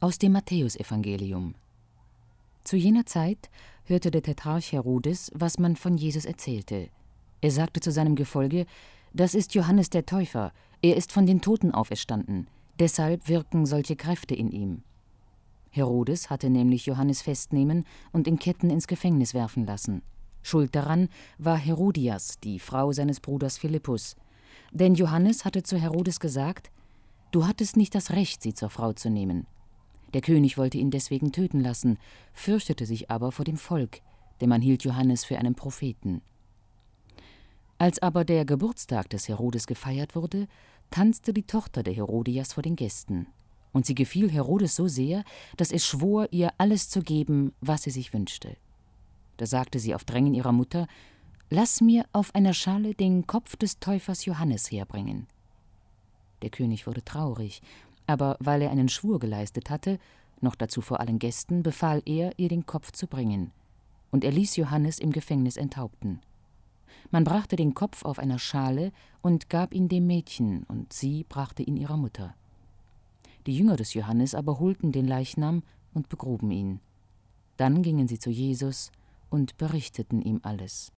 Aus dem Matthäusevangelium. Zu jener Zeit hörte der Tetrarch Herodes, was man von Jesus erzählte. Er sagte zu seinem Gefolge: Das ist Johannes der Täufer, er ist von den Toten auferstanden, deshalb wirken solche Kräfte in ihm. Herodes hatte nämlich Johannes festnehmen und in Ketten ins Gefängnis werfen lassen. Schuld daran war Herodias, die Frau seines Bruders Philippus. Denn Johannes hatte zu Herodes gesagt: Du hattest nicht das Recht, sie zur Frau zu nehmen. Der König wollte ihn deswegen töten lassen, fürchtete sich aber vor dem Volk, denn man hielt Johannes für einen Propheten. Als aber der Geburtstag des Herodes gefeiert wurde, tanzte die Tochter der Herodias vor den Gästen. Und sie gefiel Herodes so sehr, dass er schwor, ihr alles zu geben, was sie sich wünschte. Da sagte sie auf Drängen ihrer Mutter: Lass mir auf einer Schale den Kopf des Täufers Johannes herbringen. Der König wurde traurig, aber weil er einen Schwur geleistet hatte, noch dazu vor allen Gästen, befahl er, ihr den Kopf zu bringen. Und er ließ Johannes im Gefängnis enthaupten. Man brachte den Kopf auf einer Schale und gab ihn dem Mädchen, und sie brachte ihn ihrer Mutter. Die Jünger des Johannes aber holten den Leichnam und begruben ihn. Dann gingen sie zu Jesus und berichteten ihm alles.